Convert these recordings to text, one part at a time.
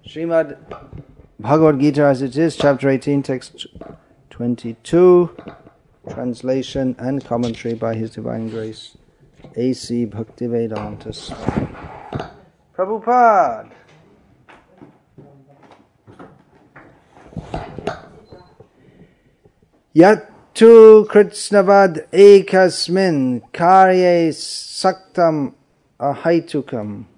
Srimad Bhagavad Gita as it is, chapter 18, text 22, translation and commentary by His Divine Grace, A.C. Bhaktivedanta Swami. Prabhupada. Yattu kritsnavad ekasmin karye saktam ahaitukam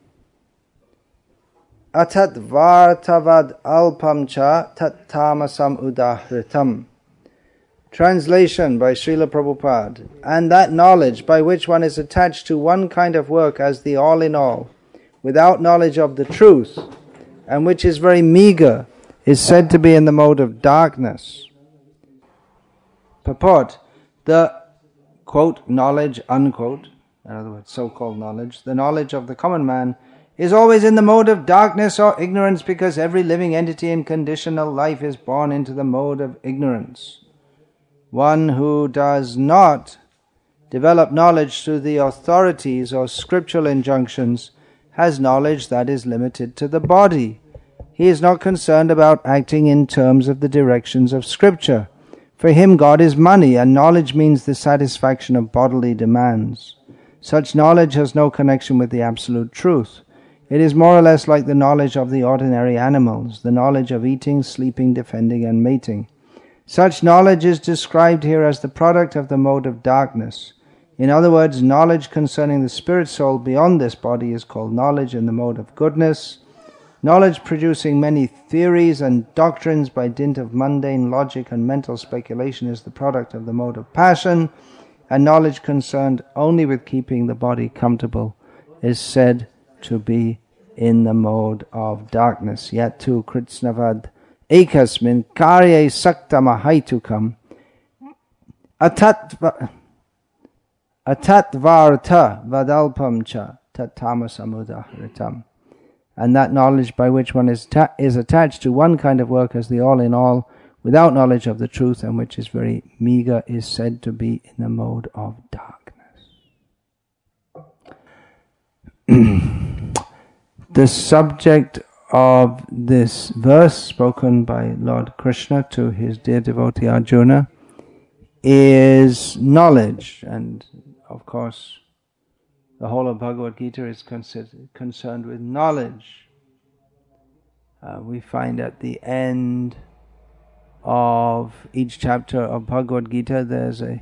atat vartavad alpam cha tat tamasam udahritam. Translation by Srila Prabhupada. And that knowledge by which one is attached to one kind of work as the all-in-all, without knowledge of the truth, and which is very meager, is said to be in the mode of darkness. Purport: the, quote, knowledge, unquote, in other words, so-called knowledge, the knowledge of the common man, is always in the mode of darkness or ignorance, because every living entity in conditional life is born into the mode of ignorance. One who does not develop knowledge through the authorities or scriptural injunctions has knowledge that is limited to the body. He is not concerned about acting in terms of the directions of scripture. For him, God is money, and knowledge means the satisfaction of bodily demands. Such knowledge has no connection with the absolute truth. It is more or less like the knowledge of the ordinary animals, the knowledge of eating, sleeping, defending, and mating. Such knowledge is described here as the product of the mode of darkness. In other words, knowledge concerning the spirit soul beyond this body is called knowledge in the mode of goodness. Knowledge producing many theories and doctrines by dint of mundane logic and mental speculation is the product of the mode of passion, and knowledge concerned only with keeping the body comfortable is said to be in the mode of darkness. Yattu kritsnavad ekasmin karye saktamahaitukam atat varta vadalpam cha tatamasamudahritam. And that knowledge by which one is attached to one kind of work as the all-in-all, without knowledge of the truth, and which is very meager, is said to be in the mode of darkness. The subject of this verse, spoken by Lord Krishna to his dear devotee Arjuna, is knowledge. And of course, the whole of Bhagavad Gita is concerned with knowledge. We find at the end of each chapter of Bhagavad Gita there's a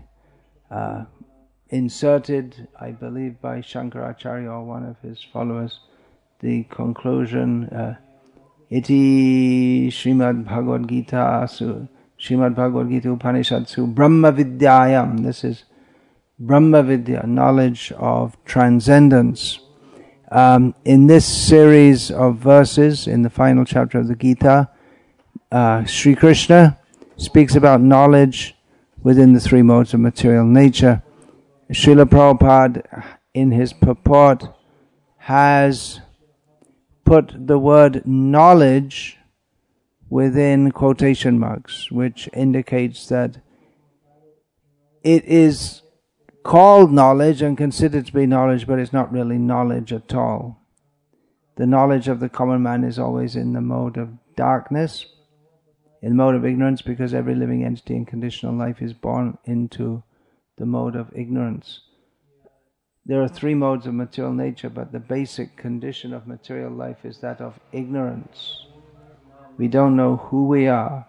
inserted, I believe by Shankaracharya or one of his followers, the conclusion, Iti Srimad Bhagavad Gita Upanishadsu Brahma Vidyayam. This is Brahma Vidya, knowledge of transcendence. In this series of verses, in the final chapter of the Gita, Sri Krishna speaks about knowledge within the three modes of material nature. Srila Prabhupada, in his purport, has put the word knowledge within quotation marks, which indicates that it is called knowledge and considered to be knowledge, but it's not really knowledge at all. The knowledge of the common man is always in the mode of darkness, in the mode of ignorance, because every living entity in conditional life is born into the mode of ignorance. There are three modes of material nature, but the basic condition of material life is that of ignorance. We don't know who we are,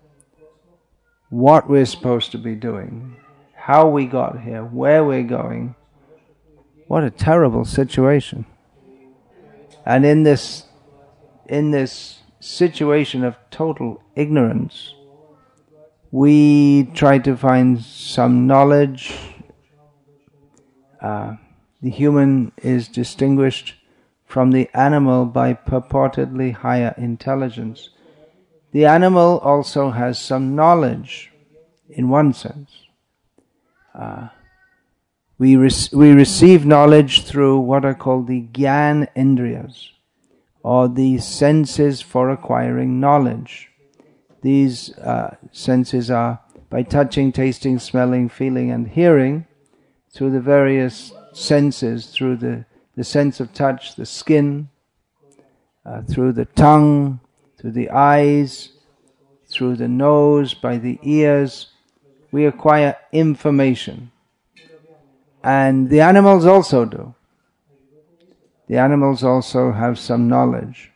what we're supposed to be doing, how we got here, where we're going. What a terrible situation. And in this situation of total ignorance, we try to find some knowledge. The human is distinguished from the animal by purportedly higher intelligence. The animal also has some knowledge, in one sense. We receive knowledge through what are called the Gyan Indriyas, or the senses for acquiring knowledge. These senses are by touching, tasting, smelling, feeling, and hearing, through the various senses, through the sense of touch, the skin, through the tongue, through the eyes, through the nose, by the ears. We acquire information. And the animals also do. The animals also have some knowledge.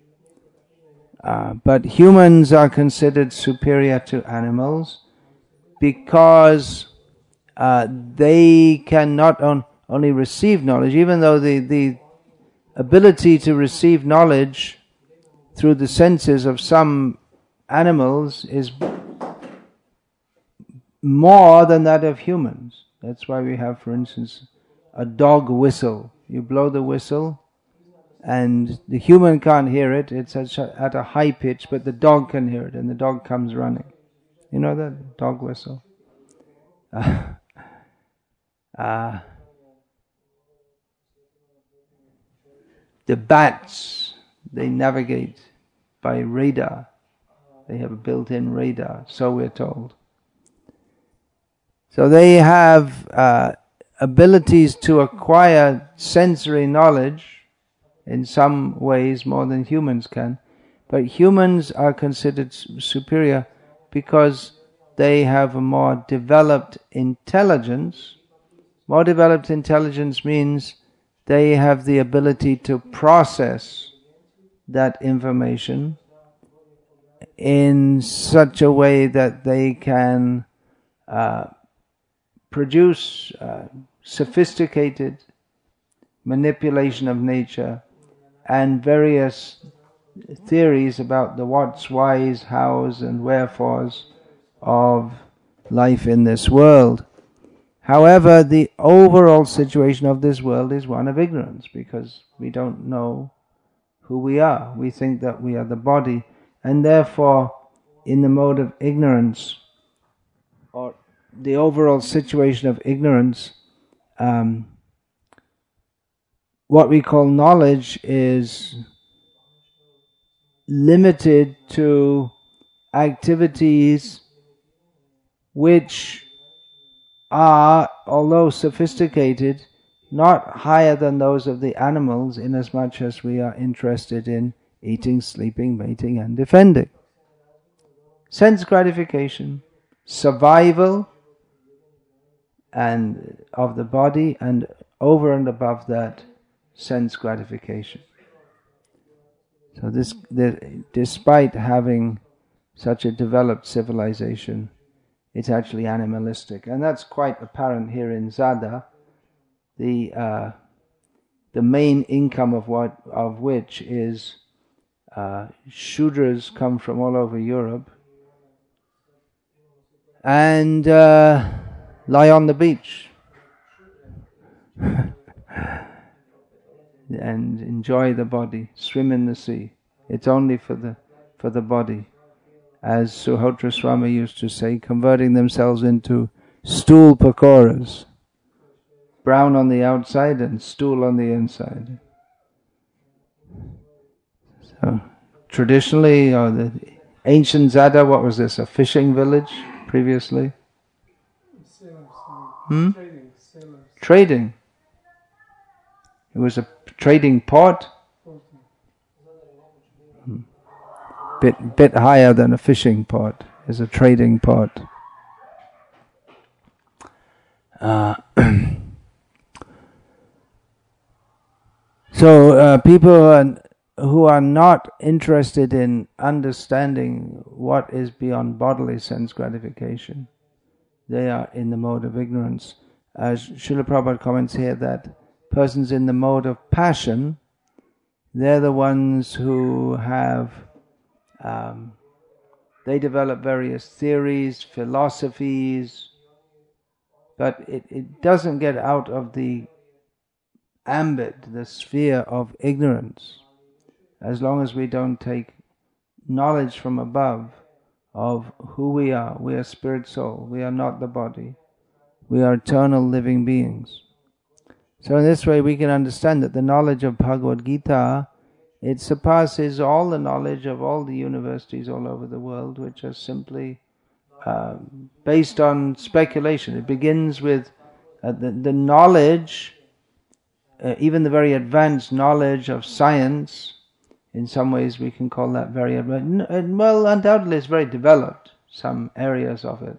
But humans are considered superior to animals because they can not only receive knowledge, even though the ability to receive knowledge through the senses of some animals is more than that of humans. That's why we have, for instance, a dog whistle. You blow the whistle and the human can't hear it. It's at a high pitch, but the dog can hear it, and the dog comes running. You know that dog whistle? The bats, they navigate by radar. They have a built-in radar, so we're told. So they have abilities to acquire sensory knowledge in some ways more than humans can. But humans are considered superior because they have a more developed intelligence. More developed intelligence means they have the ability to process that information in such a way that they can produce sophisticated manipulation of nature and various theories about the what's, whys, hows and wherefores of life in this world. However, the overall situation of this world is one of ignorance, because we don't know who we are. We think that we are the body, and therefore in the mode of ignorance, or the overall situation of ignorance, what we call knowledge is limited to activities which are, although sophisticated, not higher than those of the animals, inasmuch as we are interested in eating, sleeping, mating and defending. Sense gratification, survival and of the body, and over and above that, sense gratification. So despite having such a developed civilization, it's actually animalistic, and that's quite apparent here in Zada. The main income of which is Shudras come from all over Europe and lie on the beach and enjoy the body, swim in the sea. It's only for the body. As Suhotra Swami used to say, converting themselves into stool pakoras, brown on the outside and stool on the inside. So traditionally, or the ancient Zada, what was this? A fishing village previously? Trading. It was a trading port. Bit higher than a fishing port is a trading port. So people who are not interested in understanding what is beyond bodily sense gratification, they are in the mode of ignorance. As Srila Prabhupada comments here, that persons in the mode of passion, they're the ones who have they develop various theories, philosophies, but it doesn't get out of the ambit, the sphere of ignorance. As long as we don't take knowledge from above of who we are spirit soul, we are not the body, we are eternal living beings. So in this way we can understand that the knowledge of Bhagavad Gita, it surpasses all the knowledge of all the universities all over the world, which are simply based on speculation. It begins with the knowledge, even the very advanced knowledge of science, in some ways we can call that very advanced. Well, undoubtedly it's very developed, some areas of it.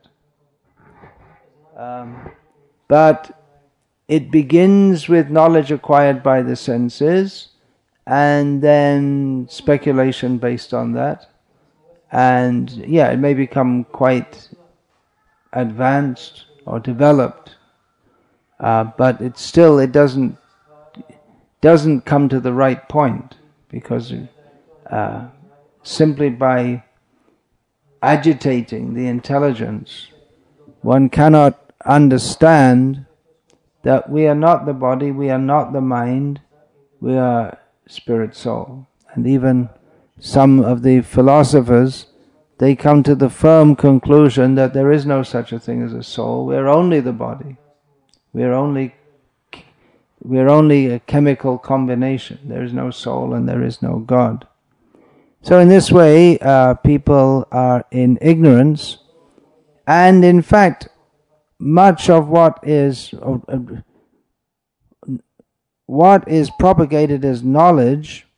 But it begins with knowledge acquired by the senses, and then speculation based on that. And yeah, it may become quite advanced or developed, but it doesn't come to the right point, because simply by agitating the intelligence, one cannot understand that we are not the body, we are not the mind, we are spirit soul. And even some of the philosophers, they come to the firm conclusion that there is no such a thing as a soul. We are only the body. We are only a chemical combination. There is no soul and there is no God. So in this way, people are in ignorance, and in fact, much of what is propagated as knowledge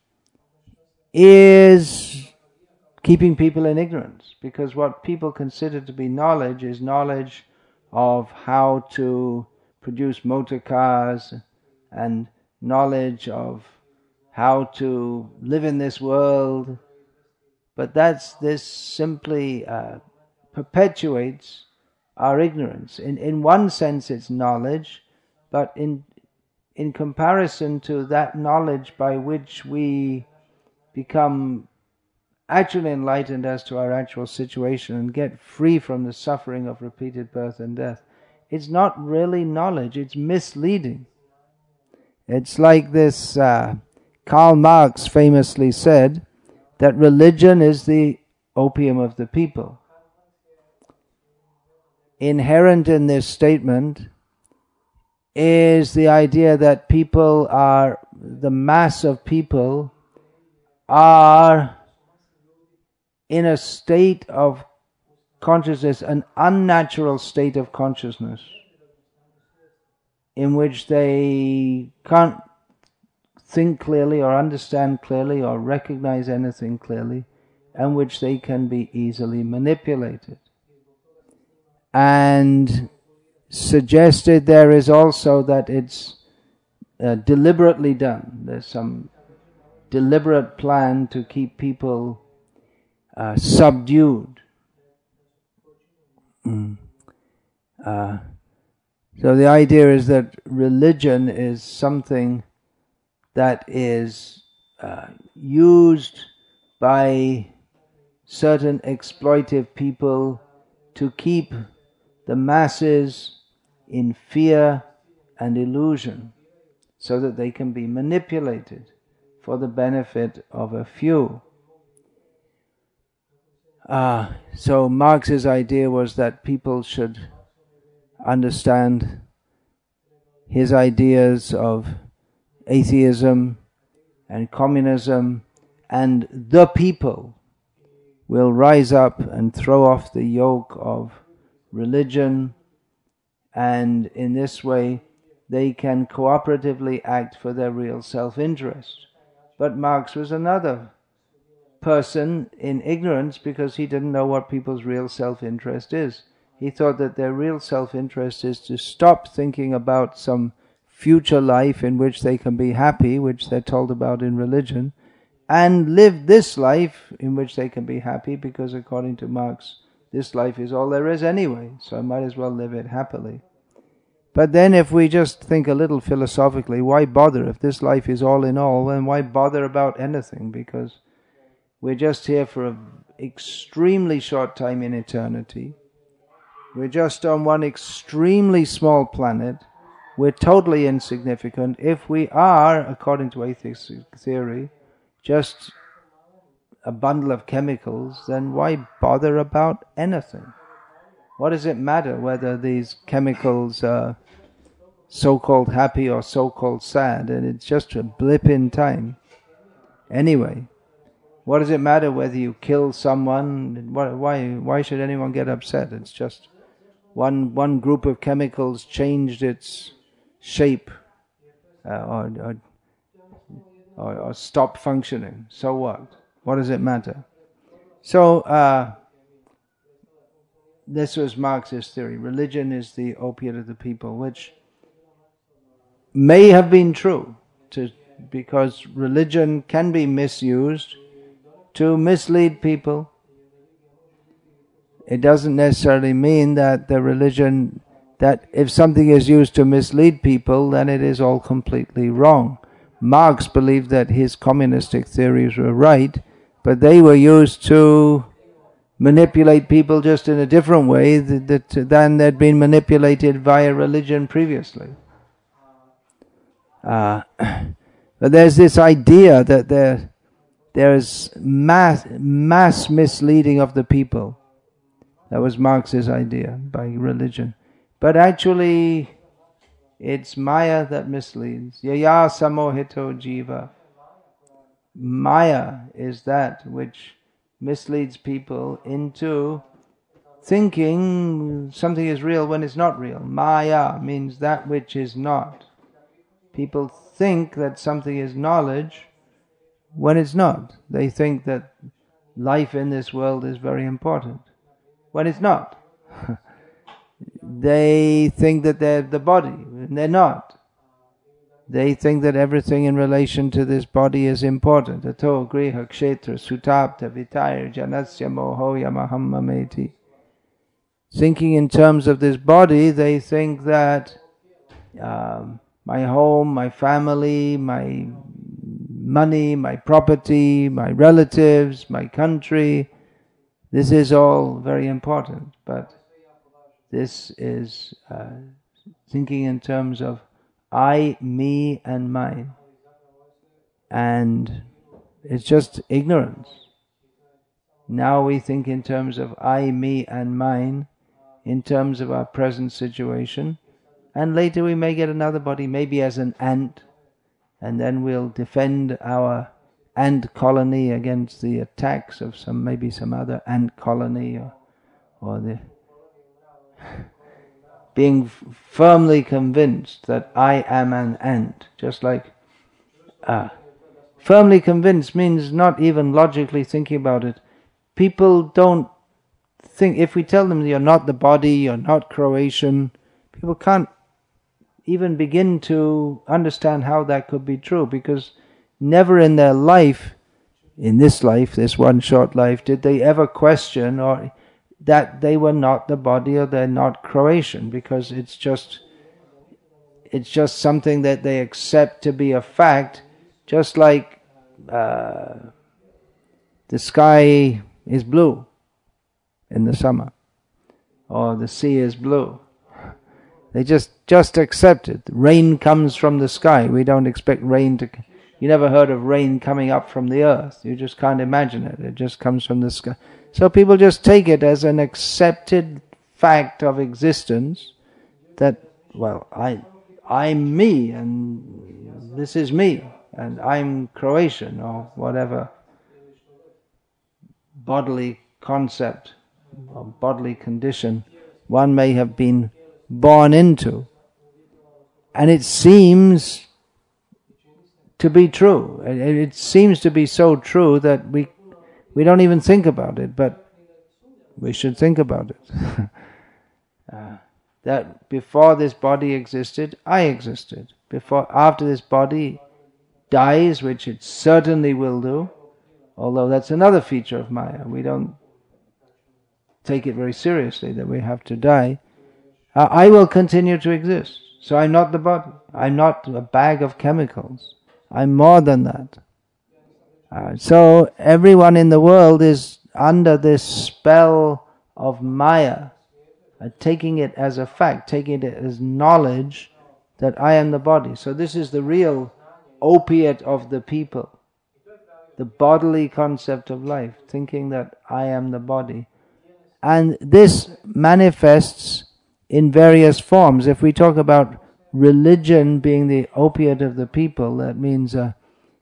is keeping people in ignorance, because what people consider to be knowledge is knowledge of how to produce motor cars, and knowledge of how to live in this world. But this simply perpetuates our ignorance. In one sense it's knowledge, but in comparison to that knowledge by which we become actually enlightened as to our actual situation and get free from the suffering of repeated birth and death, it's not really knowledge, it's misleading. It's like this, Karl Marx famously said that religion is the opium of the people. Inherent in this statement is the idea that the mass of people are in a state of consciousness, an unnatural state of consciousness, in which they can't think clearly or understand clearly or recognize anything clearly, and which they can be easily manipulated. And suggested there is also that it's deliberately done. There's some deliberate plan to keep people subdued. So the idea is that religion is something that is used by certain exploitive people to keep the masses in fear and illusion, so that they can be manipulated for the benefit of a few. So Marx's idea was that people should understand his ideas of atheism and communism, and the people will rise up and throw off the yoke of religion, and in this way they can cooperatively act for their real self-interest. But Marx was another person in ignorance, because he didn't know what people's real self-interest is. He thought that their real self-interest is to stop thinking about some future life in which they can be happy, which they're told about in religion, and live this life in which they can be happy, because according to Marx, this life is all there is anyway, so I might as well live it happily. But then if we just think a little philosophically, why bother? If this life is all in all, then why bother about anything? Because we're just here for an extremely short time in eternity. We're just on one extremely small planet. We're totally insignificant. If we are, according to atheist theory, just a bundle of chemicals, then why bother about anything? What does it matter whether these chemicals are so-called happy or so-called sad? And it's just a blip in time. Anyway, what does it matter whether you kill someone? Why should anyone get upset? It's just one group of chemicals changed its shape or or stop functioning. So what? What does it matter? So this was Marxist theory. Religion is the opiate of the people, which may have been true, because religion can be misused to mislead people. It doesn't necessarily mean that the religion, that if something is used to mislead people, then it is all completely wrong. Marx believed that his communistic theories were right, but they were used to manipulate people just in a different way than they'd been manipulated via religion previously. But there's this idea that there's mass misleading of the people. That was Marx's idea by religion. But actually, it's Maya that misleads. Yaya samohito jiva. Maya is that which misleads people into thinking something is real when it's not real. Maya means that which is not. People think that something is knowledge when it's not. They think that life in this world is very important when it's not. They think that they're the body, and they're not. They think that everything in relation to this body is important. Ato griha kshetra sutapta vitayar janasya moho yamaham mameti. Thinking in terms of this body, they think that my home, my family, my money, my property, my relatives, my country, this is all very important. But this is thinking in terms of I, me, and mine. And it's just ignorance. Now we think in terms of I, me, and mine, in terms of our present situation, and later we may get another body, maybe as an ant, and then we'll defend our ant colony against the attacks of maybe some other ant colony, or the being firmly convinced that I am an ant. Just like firmly convinced means not even logically thinking about it. People don't think, if we tell them you're not the body, you're not Croatian, people can't even begin to understand how that could be true, because never in their life, in this life, this one short life, did they ever question or that they were not the body or they're not Croatian, because it's just something that they accept to be a fact, just like the sky is blue in the summer, or the sea is blue. They just accept it. Rain comes from the sky. We don't expect rain to... You never heard of rain coming up from the earth. You just can't imagine it. It just comes from the sky. So people just take it as an accepted fact of existence that, well, I'm me, and this is me, and I'm Croatian, or whatever bodily concept or bodily condition one may have been born into. And it seems to be true. It seems to be so true that we don't even think about it, but we should think about it. That before this body existed, I existed. After this body dies, which it certainly will do, although that's another feature of Maya. We don't take it very seriously that we have to die. I will continue to exist. So I'm not the body. I'm not a bag of chemicals. I'm more than that. So everyone in the world is under this spell of Maya, taking it as a fact, taking it as knowledge that I am the body. So this is the real opiate of the people. The bodily concept of life, thinking that I am the body. And this manifests in various forms. If we talk about religion being the opiate of the people, that means a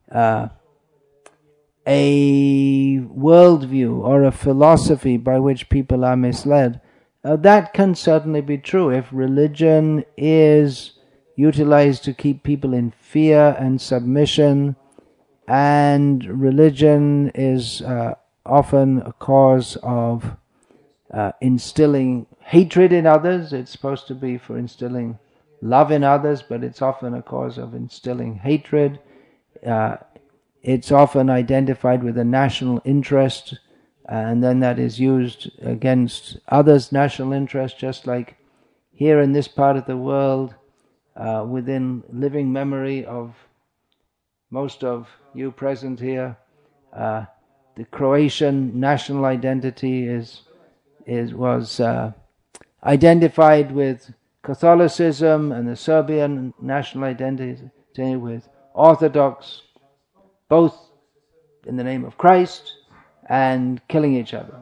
worldview or a philosophy by which people are misled. That can certainly be true. If religion is utilized to keep people in fear and submission, and religion is often a cause of instilling hatred in others. It's supposed to be for instilling love in others, but it's often a cause of instilling hatred. It's often identified with a national interest, and then that is used against others' national interest, just like here in this part of the world, within living memory of most of you present here, the Croatian national identity was identified with Catholicism, and the Serbian national identity with Orthodox, both in the name of Christ and killing each other.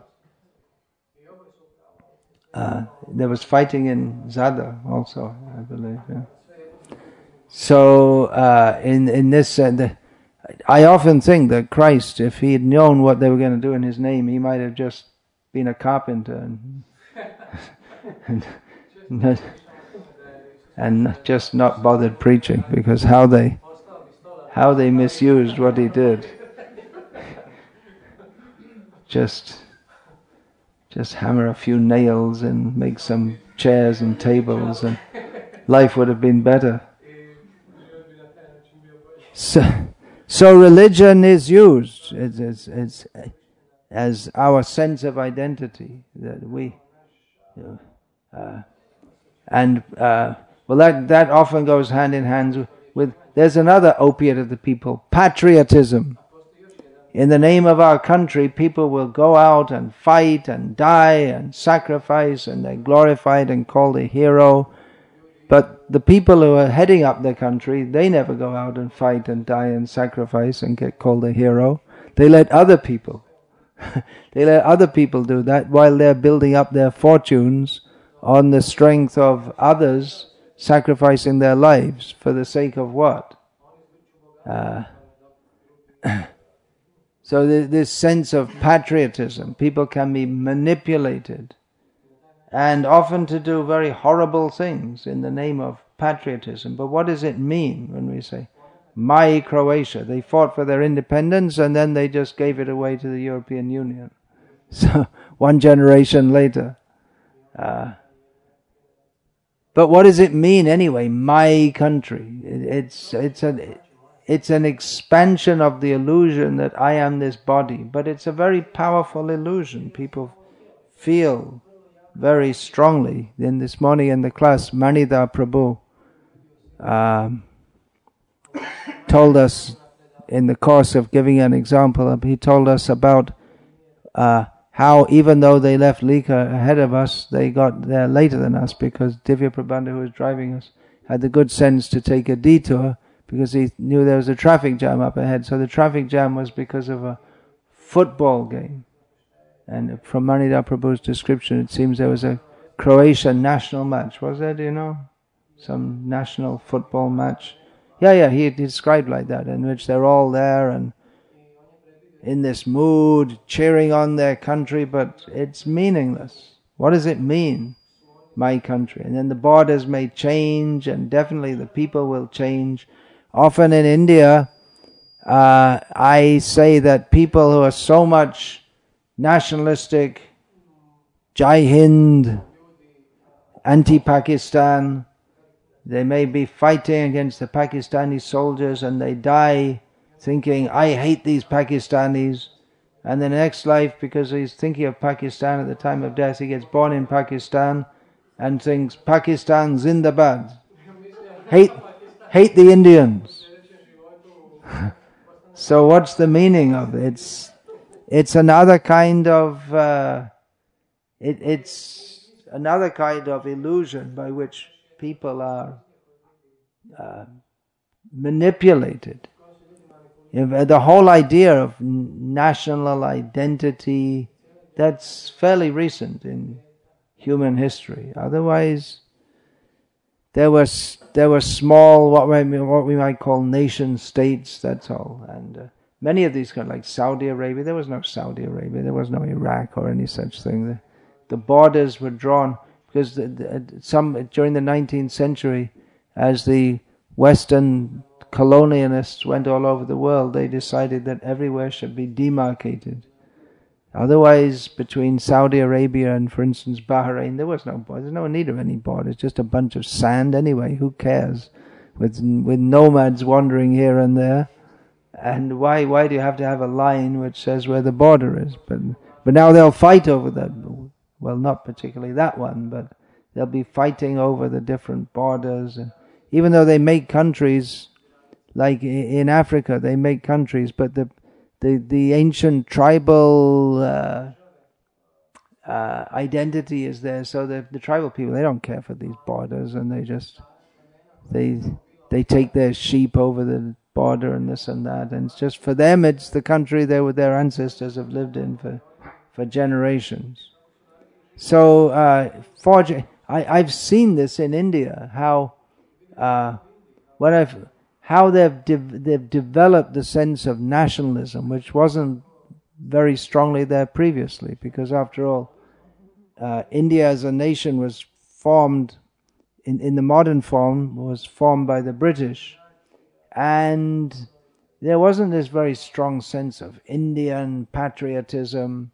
There was fighting in Zadar also, I believe. Yeah. So in this, I often think that Christ, if he had known what they were going to do in his name, he might have just been a carpenter and just not bothered preaching, because how they misused what he did. Just hammer a few nails and make some chairs and tables, and life would have been better. So religion is used as our sense of identity, that we, that often goes hand in hand with. There's another opiate of the people: patriotism. In the name of our country, people will go out and fight and die and sacrifice, and they're glorified and called a hero. But the people who are heading up the country, they never go out and fight and die and sacrifice and get called a hero. They let other people do that while they're building up their fortunes on the strength of others sacrificing their lives for the sake of what? So this sense of patriotism, people can be manipulated, and often to do very horrible things in the name of patriotism. But what does it mean when we say, my Croatia? They fought for their independence and then they just gave it away to the European Union. So, one generation later. But what does it mean anyway, my country? It's an expansion of the illusion that I am this body, but it's a very powerful illusion. People feel very strongly. Then this morning in the class, Manida Prabhu told us, in the course of giving an example, he told us about how even though they left Lika ahead of us, they got there later than us, because Divya Prabandha, who was driving us, had the good sense to take a detour, because he knew there was a traffic jam up ahead. So the traffic jam was because of a football game. And from Manida Prabhu's description, it seems there was a Croatian national match. Was there, do you know? Some national football match. Yeah, he described like that, in which they're all there and in this mood, cheering on their country, but it's meaningless. What does it mean, my country? And then the borders may change, and definitely the people will change. Often in India, I say that people who are so much nationalistic, Jai Hind, anti-Pakistan, they may be fighting against the Pakistani soldiers and they die thinking, I hate these Pakistanis. And the next life, because he's thinking of Pakistan at the time of death, he gets born in Pakistan and thinks, Pakistan Zindabad. Hate the Indians. So what's the meaning of it? It's another kind of it's another kind of illusion by which people are manipulated. The whole idea of national identity, that's fairly recent in human history. Otherwise, there were small, what we might call nation states. That's all. And many of these kind of like Saudi Arabia. There was no Saudi Arabia. There was no Iraq or any such thing. The borders were drawn because some during the 19th century, as the Western colonialists went all over the world, they decided that everywhere should be demarcated. Otherwise, between Saudi Arabia and, for instance, Bahrain, there was no border. There's no need of any border. It's just a bunch of sand anyway. Who cares? With nomads wandering here and there. And why do you have to have a line which says where the border is? But now they'll fight over that. Well, not particularly that one, but they'll be fighting over the different borders. And even though they make countries, like in Africa, they make countries, but the ancient tribal identity is there. So the tribal people, they don't care for these borders, and they take their sheep over the border and this and that, and it's just for them, it's the country their ancestors have lived in for generations. So I've seen this in India, how they've developed the sense of nationalism, which wasn't very strongly there previously, because after all, India as a nation was formed in the modern form, was formed by the British, and there wasn't this very strong sense of Indian patriotism.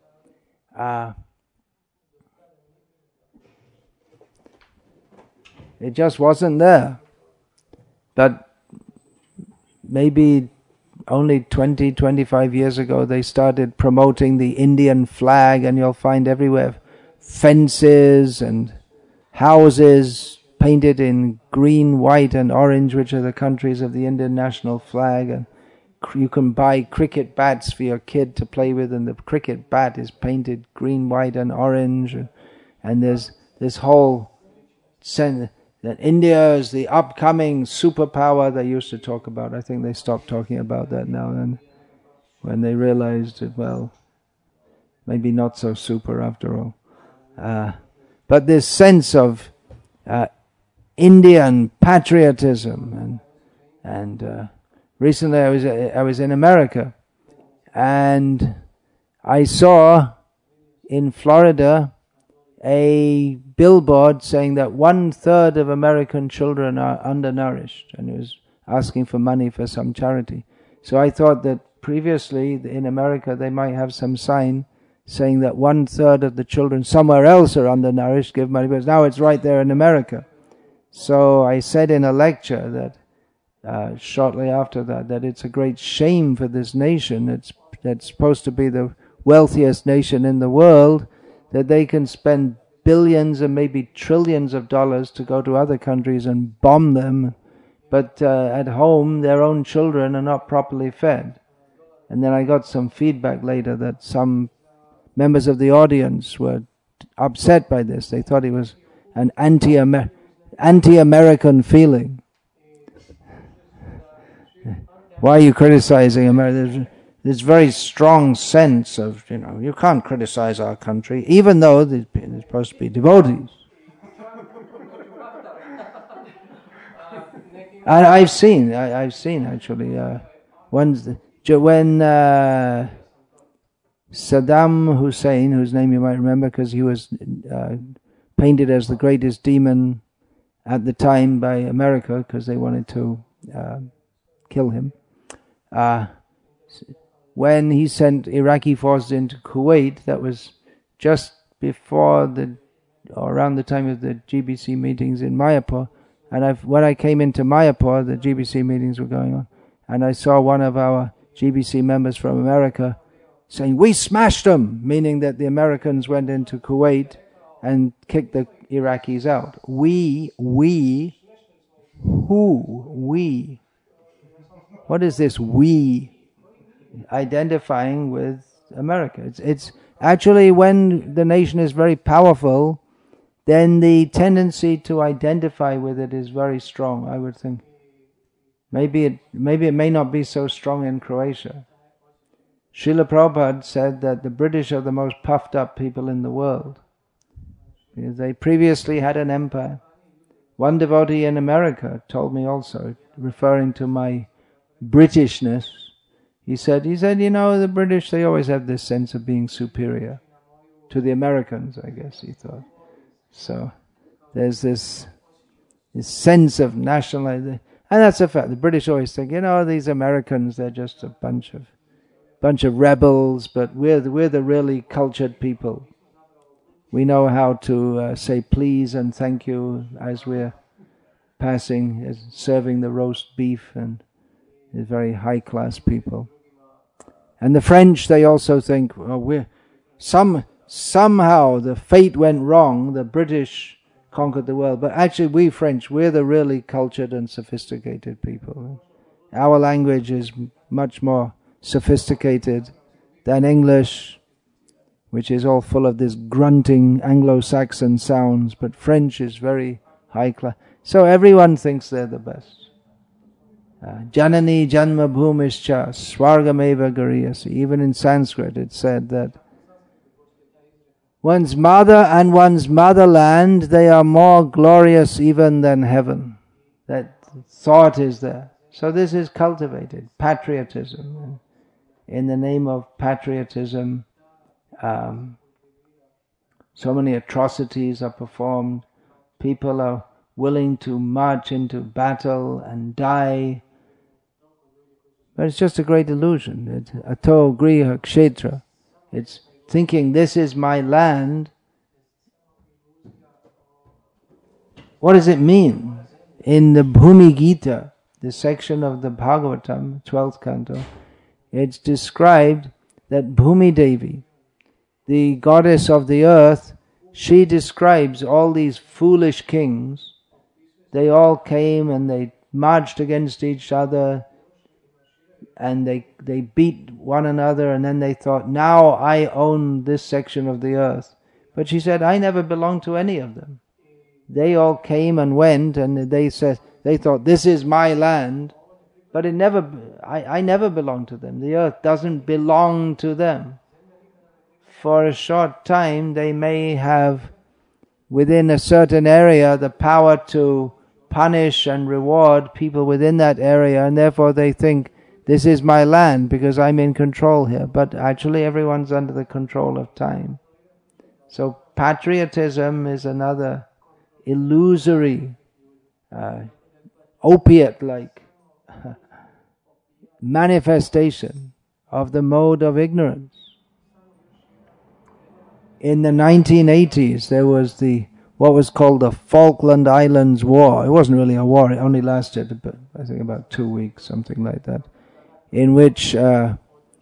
It just wasn't there. But maybe only 20, 25 years ago they started promoting the Indian flag, and you'll find everywhere fences and houses painted in green, white and orange, which are the countries of the Indian national flag, and you can buy cricket bats for your kid to play with, and the cricket bat is painted green, white and orange, and there's this whole sense that India is the upcoming superpower they used to talk about. I think they stopped talking about that now, and when they realized that, well, maybe not so super after all. But this sense of Indian patriotism, and recently I was in America, and I saw in Florida a billboard saying that 1/3 of American children are undernourished, and it was asking for money for some charity. So I thought that previously in America they might have some sign saying that 1/3 of the children somewhere else are undernourished, give money, but now it's right there in America. So I said in a lecture that shortly after that it's a great shame for this nation that's supposed to be the wealthiest nation in the world, that they can spend billions and maybe trillions of dollars to go to other countries and bomb them, but at home their own children are not properly fed. And then I got some feedback later that some members of the audience were upset by this. They thought it was an anti-American feeling. Why are you criticizing America? This very strong sense of, you can't criticize our country, even though they're supposed to be devotees. And I've seen actually, when Saddam Hussein, whose name you might remember because he was painted as the greatest demon at the time by America because they wanted to kill him, when he sent Iraqi forces into Kuwait, that was just before around the time of the GBC meetings in Mayapur. And when I came into Mayapur, the GBC meetings were going on, and I saw one of our GBC members from America saying, "We smashed them," meaning that the Americans went into Kuwait and kicked the Iraqis out. We? Who? We? What is this we? Identifying with America. It's actually when the nation is very powerful, then the tendency to identify with it is very strong, I would think. Maybe it may not be so strong in Croatia. Srila Prabhupada said that the British are the most puffed up people in the world, because they previously had an empire. One devotee in America told me also, referring to my Britishness, he said, the British, they always have this sense of being superior to the Americans, I guess, he thought. So there's this sense of nationalism. And that's a fact. The British always think, these Americans, they're just a bunch of rebels, but we're the really cultured people. We know how to say please and thank you as we're passing, serving the roast beef, and they're very high-class people. And the French, they also think, somehow the fate went wrong, the British conquered the world, but actually we French, we're the really cultured and sophisticated people. Our language is much more sophisticated than English, which is all full of this grunting Anglo-Saxon sounds, but French is very high class. So everyone thinks they're the best. Janani Janma Bhumischa Swargameva Gariyasi. Even in Sanskrit it said that one's mother and one's motherland, they are more glorious even than heaven. That thought is there. So this is cultivated, patriotism. In the name of patriotism, so many atrocities are performed. People are willing to march into battle and die. But it's just a great illusion. It's ato griha kshetra. It's thinking, this is my land. What does it mean? In the Bhumi Gita, the section of the Bhagavatam, 12th canto, it's described that Bhumi Devi, the goddess of the earth, she describes all these foolish kings. They all came and they marched against each other, and they beat one another, and then they thought, now I own this section of the earth. But she said, I never belonged to any of them. They all came and went, and they thought, this is my land. But I never belonged to them. The earth doesn't belong to them. For a short time, they may have, within a certain area, the power to punish and reward people within that area, and therefore they think, this is my land because I'm in control here. But actually everyone's under the control of time. So patriotism is another illusory, opiate-like manifestation of the mode of ignorance. In the 1980s, there was what was called the Falkland Islands War. It wasn't really a war, it only lasted, I think, about 2 weeks, something like that, in which the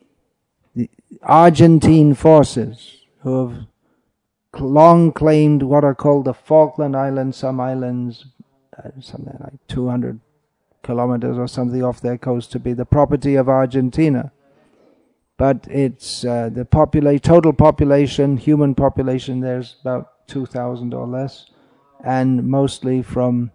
Argentine forces, who have long claimed what are called the Falkland Islands, some islands, something like 200 kilometers or something off their coast, to be the property of Argentina. But it's the total population, human population, there's about 2,000 or less, and mostly from,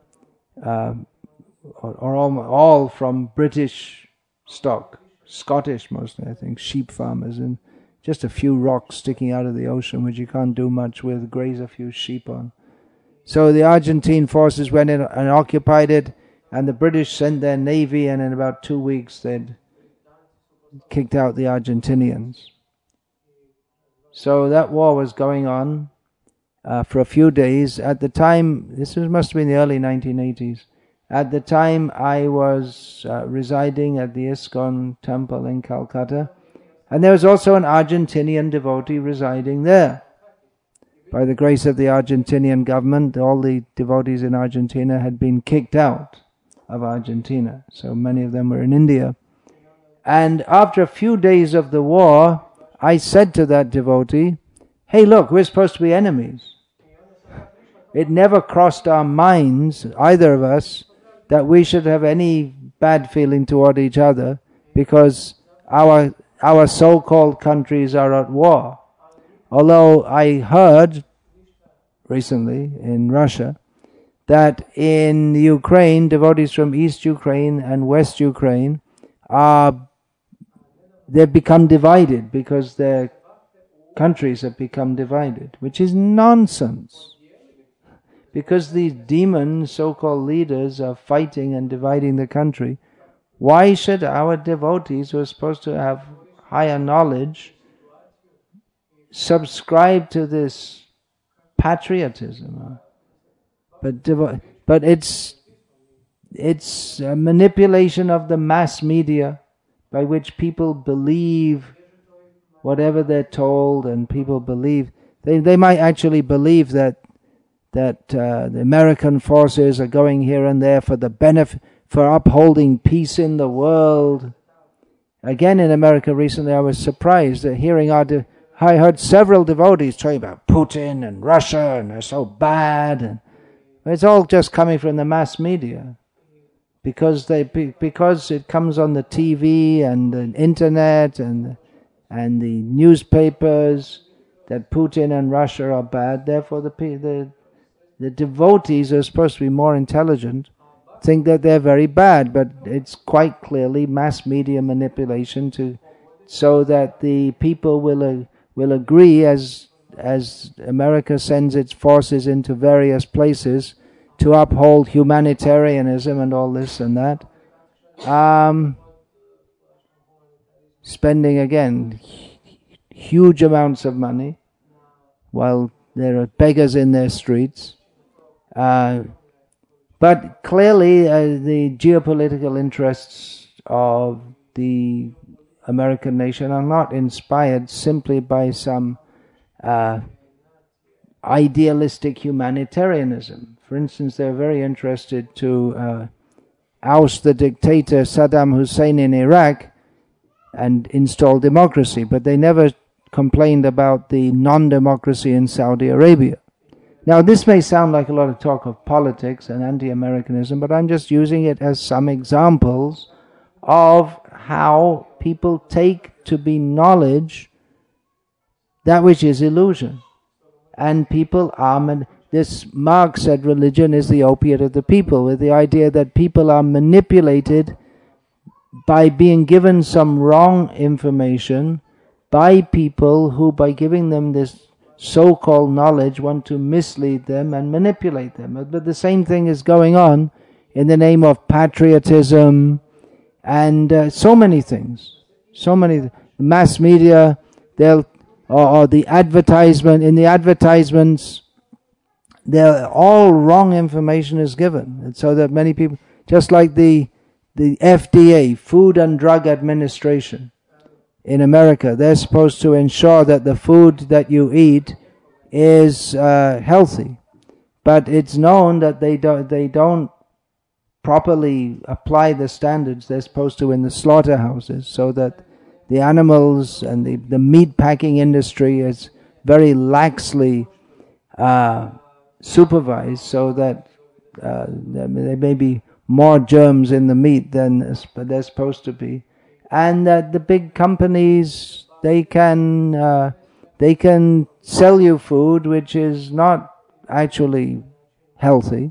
all from British stock, Scottish mostly, I think, sheep farmers, and just a few rocks sticking out of the ocean, which you can't do much with, graze a few sheep on. So the Argentine forces went in and occupied it, and the British sent their navy, and in about 2 weeks they'd kicked out the Argentinians. So that war was going on for a few days. At the time, must have been the early 1980s, at the time I was residing at the ISKCON temple in Calcutta, and there was also an Argentinian devotee residing there. By the grace of the Argentinian government, all the devotees in Argentina had been kicked out of Argentina, so many of them were in India. And after a few days of the war, I said to that devotee, hey, look, we're supposed to be enemies. It never crossed our minds, either of us, that we should have any bad feeling toward each other because our so-called countries are at war. Although I heard recently in Russia that in Ukraine, devotees from East Ukraine and West Ukraine they've become divided because their countries have become divided, which is nonsense. Because these demon so-called leaders are fighting and dividing the country, why should our devotees, who are supposed to have higher knowledge, subscribe to this patriotism? But it's it's a manipulation of the mass media by which people believe whatever they're told, and people believe, they might actually believe that the American forces are going here and there for the benefit, for upholding peace in the world. Again, in America recently, I was surprised at hearing I heard several devotees talking about Putin and Russia, and they're so bad. And it's all just coming from the mass media, because it comes on the TV and the internet and the newspapers that Putin and Russia are bad. Therefore, the devotees are supposed to be more intelligent, think that they're very bad, but it's quite clearly mass media manipulation so that the people will agree, as America sends its forces into various places to uphold humanitarianism and all this and that. Spending again huge amounts of money while there are beggars in their streets. But clearly the geopolitical interests of the American nation are not inspired simply by some idealistic humanitarianism. For instance, they're very interested to oust the dictator Saddam Hussein in Iraq and install democracy, but they never complained about the non-democracy in Saudi Arabia. Now, this may sound like a lot of talk of politics and anti-Americanism, but I'm just using it as some examples of how people take to be knowledge that which is illusion. And people are, this Marx said religion is the opiate of the people, with the idea that people are manipulated by being given some wrong information by people who, by giving them this so-called knowledge, want to mislead them and manipulate them. But the same thing is going on in the name of patriotism and so many things. So many mass media, or the advertisement, in the advertisements, all wrong information is given, and so that many people, just like the FDA, Food and Drug Administration in America, they're supposed to ensure that the food that you eat is healthy, but it's known that they don't properly apply the standards they're supposed to in the slaughterhouses, so that the animals and the meat packing industry is very laxly supervised, so that there may be more germs in the meat than they're supposed to be, and that the big companies, they can sell you food which is not actually healthy,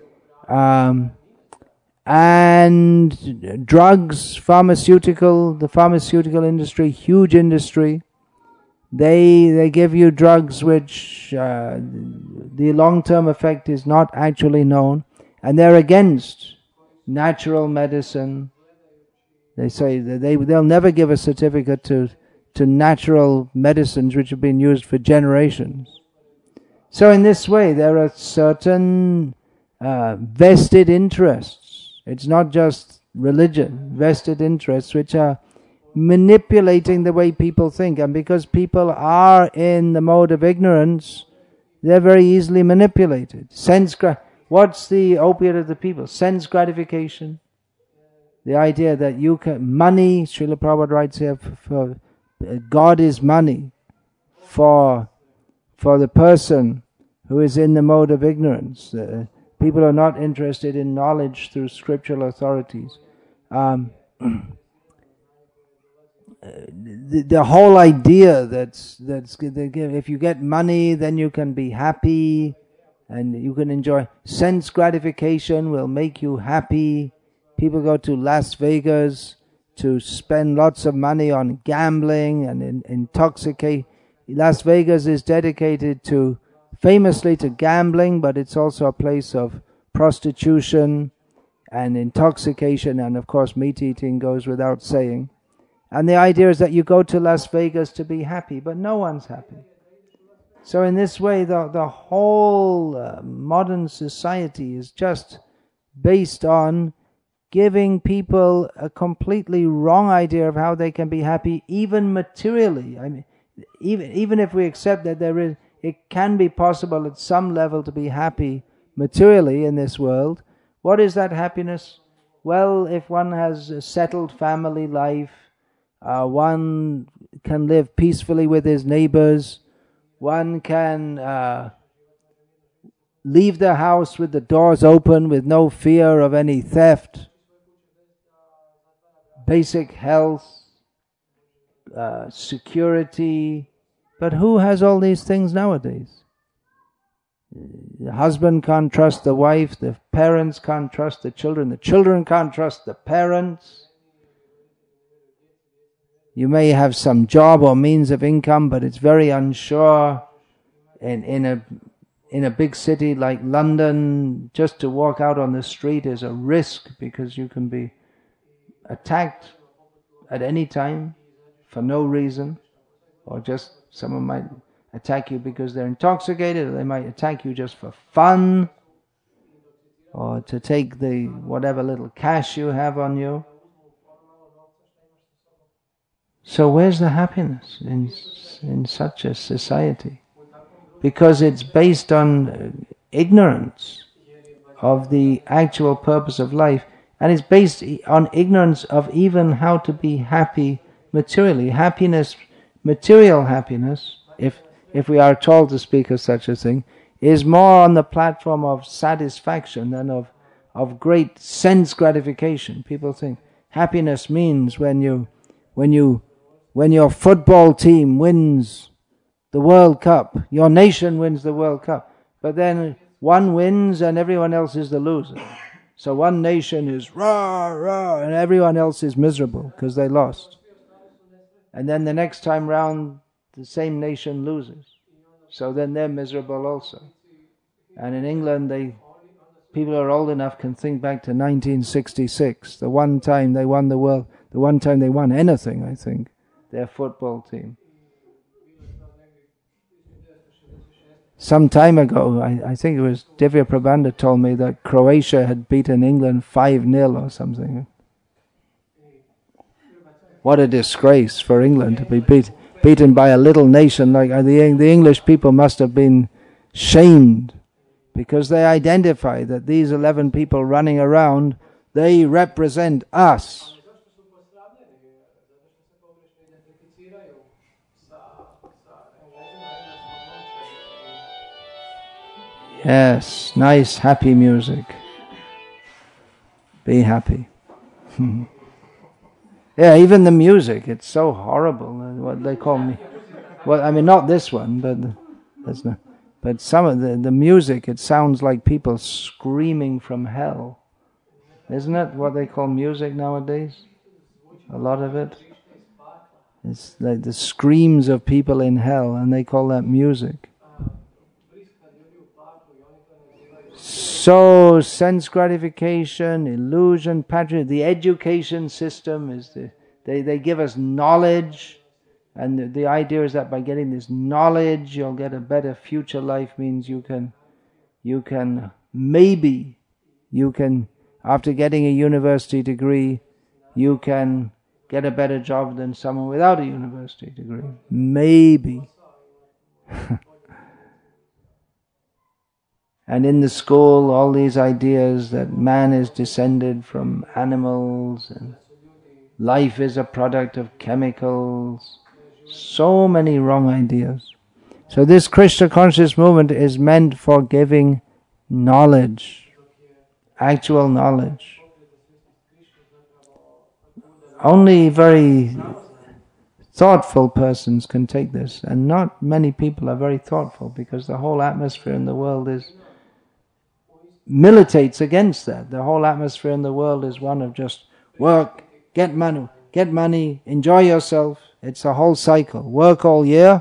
and drugs, the pharmaceutical industry, huge industry, they give you drugs which the long-term effect is not actually known, and they're against natural medicine. They say that they'll never give a certificate to natural medicines which have been used for generations. So in this way, there are certain vested interests. It's not just religion, vested interests which are manipulating the way people think. And because people are in the mode of ignorance, they're very easily manipulated. What's the opiate of the people? Sense gratification. The idea that you can, money, Srila Prabhupada writes here, for God is money for the person who is in the mode of ignorance. People are not interested in knowledge through scriptural authorities. The whole idea that's if you get money, then you can be happy and you can enjoy. Sense gratification will make you happy. People go to Las Vegas to spend lots of money on gambling and intoxicate. Las Vegas is dedicated famously to gambling, but it's also a place of prostitution and intoxication, and of course meat eating goes without saying. And the idea is that you go to Las Vegas to be happy, but no one's happy. So in this way, the whole modern society is just based on giving people a completely wrong idea of how they can be happy, even materially. I mean, even if we accept that it can be possible at some level to be happy materially in this world. What is that happiness? Well, if one has a settled family life, one can live peacefully with his neighbors, one can leave the house with the doors open with no fear of any theft, basic health, security. But who has all these things nowadays? The husband can't trust the wife, the parents can't trust the children can't trust the parents. You may have some job or means of income, but it's very unsure. In a big city like London, just to walk out on the street is a risk, because you can be attacked at any time for no reason, or just someone might attack you because they're intoxicated, or they might attack you just for fun, or to take the whatever little cash you have on you. So where's the happiness in such a society? Because it's based on ignorance of the actual purpose of life, and it's based on ignorance of even how to be happy materially. Happiness, material happiness, if we are told to speak of such a thing, is more on the platform of satisfaction than of great sense gratification. People think happiness means when your football team wins the World Cup, your nation wins the World Cup, but then one wins and everyone else is the loser. So one nation is rah, rah, and everyone else is miserable because they lost. And then the next time round, the same nation loses. So then they're miserable also. And in England, people who are old enough can think back to 1966, the one time they won the world, the one time they won anything, I think, their football team. Some time ago, I think it was Divya Prabandha told me that Croatia had beaten England 5-0 or something. What a disgrace for England to be beaten by a little nation like the English people must have been shamed, because they identify that these 11 people running around, they represent us. Yes, nice, happy music. Be happy. Yeah, even the music, it's so horrible. What they call me. Well, I mean, not this one, but that's not. But some of the music, it sounds like people screaming from hell. Isn't it what they call music nowadays? A lot of it. It's like the screams of people in hell, and they call that music. So, sense gratification, illusion, patriotism, the education system is they give us knowledge, and the idea is that by getting this knowledge, you'll get a better future life. Means you can after getting a university degree, you can get a better job than someone without a university degree. Maybe. And in the school, all these ideas that man is descended from animals and life is a product of chemicals. So many wrong ideas. So this Krishna conscious movement is meant for giving knowledge, actual knowledge. Only very thoughtful persons can take this, and not many people are very thoughtful, because the whole atmosphere in the world militates against that. The whole atmosphere in the world is one of just work, get money, enjoy yourself. It's a whole cycle. Work all year,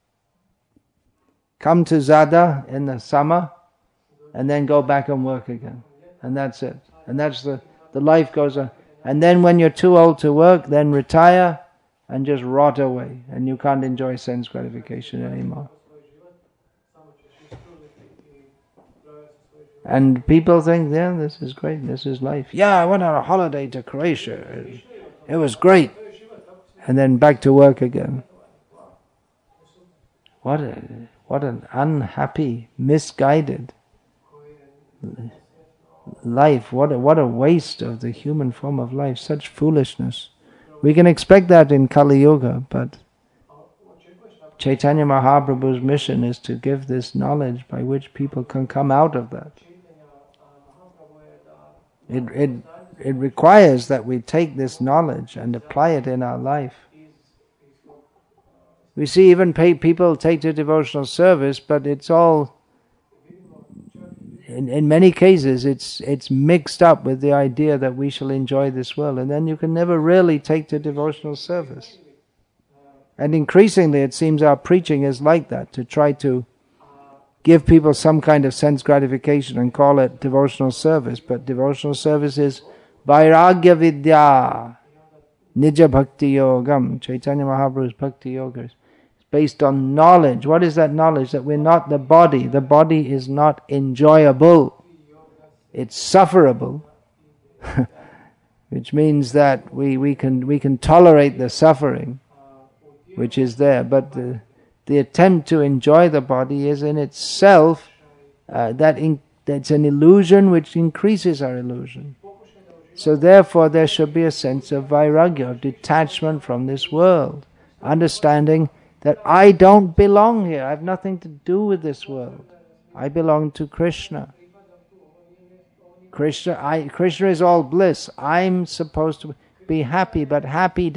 come to Zada in the summer, and then go back and work again. And that's it. And that's the life goes on. And then when you're too old to work, then retire and just rot away, and you can't enjoy sense gratification anymore. And people think, yeah, this is great, this is life. Yeah, I went on a holiday to Croatia. It was great. And then back to work again. What an unhappy, misguided life. What a waste of the human form of life. Such foolishness. We can expect that in Kali Yuga, but Chaitanya Mahaprabhu's mission is to give this knowledge by which people can come out of that. It requires that we take this knowledge and apply it in our life. We see even people take to devotional service, but it's all, in many cases, it's mixed up with the idea that we shall enjoy this world, and then you can never really take to devotional service. And increasingly it seems our preaching is like that, to try to give people some kind of sense gratification and call it devotional service. But devotional service is Vairagya Vidya, Nija Bhakti Yogam. Chaitanya Mahaprabhu's Bhakti Yoga is based on knowledge. What is that knowledge? That we're not the body. The body is not enjoyable. It's sufferable. Which means that we can tolerate the suffering which is there, but the attempt to enjoy the body is in itself that's an illusion which increases our illusion. So therefore there should be a sense of vairagya, of detachment from this world, understanding that I don't belong here, I have nothing to do with this world. I belong to Krishna. Krishna is all bliss. I'm supposed to be happy, but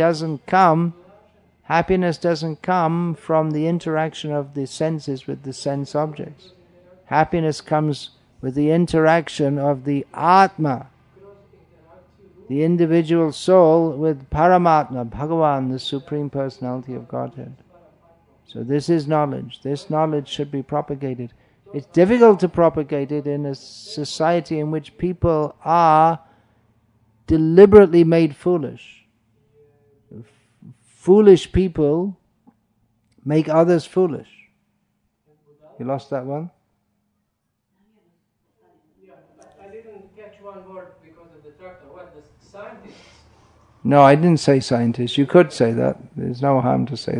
happiness doesn't come from the interaction of the senses with the sense objects. Happiness comes with the interaction of the Atma, the individual soul, with Paramatma, Bhagavan, the Supreme Personality of Godhead. So this is knowledge. This knowledge should be propagated. It's difficult to propagate it in a society in which people are deliberately made foolish. Foolish people make others foolish. You lost that one? I didn't catch one word because of the tractor. What, the scientists? No, I didn't say scientists. You could say that. There's no harm to say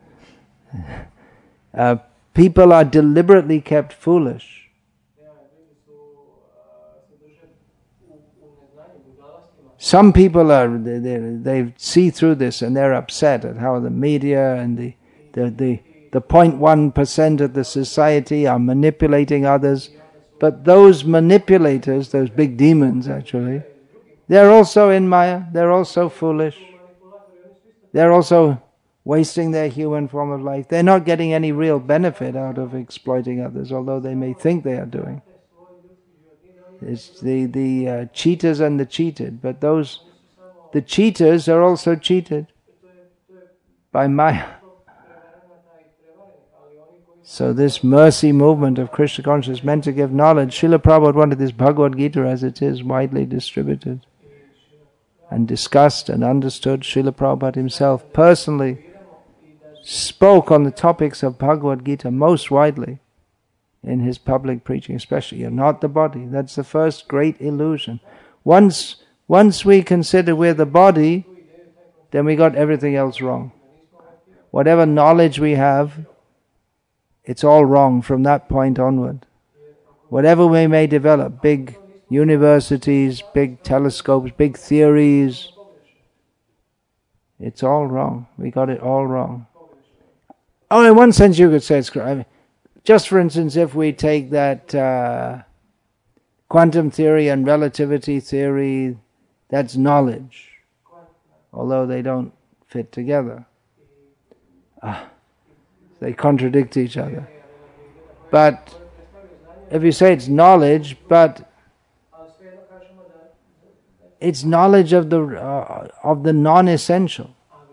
that. People are deliberately kept foolish. Some people they see through this and they're upset at how the media and the 0.1% of the society are manipulating others. But those manipulators, those big demons actually, they're also in Maya, they're also foolish. They're also wasting their human form of life. They're not getting any real benefit out of exploiting others, although they may think they are doing. It's the cheaters and the cheated, but the cheaters are also cheated by Maya. So this mercy movement of Krishna consciousness is meant to give knowledge. Srila Prabhupada wanted this Bhagavad Gita as it is, widely distributed and discussed and understood. Srila Prabhupada himself personally spoke on the topics of Bhagavad Gita most widely in his public preaching, especially. You're not the body. That's the first great illusion. Once we consider we're the body, then we got everything else wrong. Whatever knowledge we have, it's all wrong from that point onward. Whatever we may develop, big universities, big telescopes, big theories, it's all wrong. We got it all wrong. Oh, in one sense you could say it's correct. Just for instance, if we take that quantum theory and relativity theory, that's knowledge, although they don't fit together. They contradict each other. But if you say it's knowledge, but it's knowledge of the non-essential.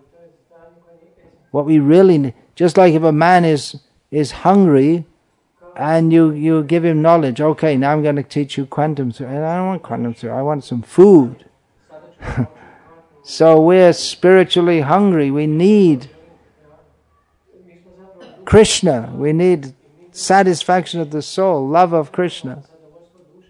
What we really need, just like if a man is hungry and you give him knowledge, okay, now I'm going to teach you quantum theory. I don't want quantum theory, I want some food. So we're spiritually hungry. We need Krishna. We need satisfaction of the soul, love of Krishna.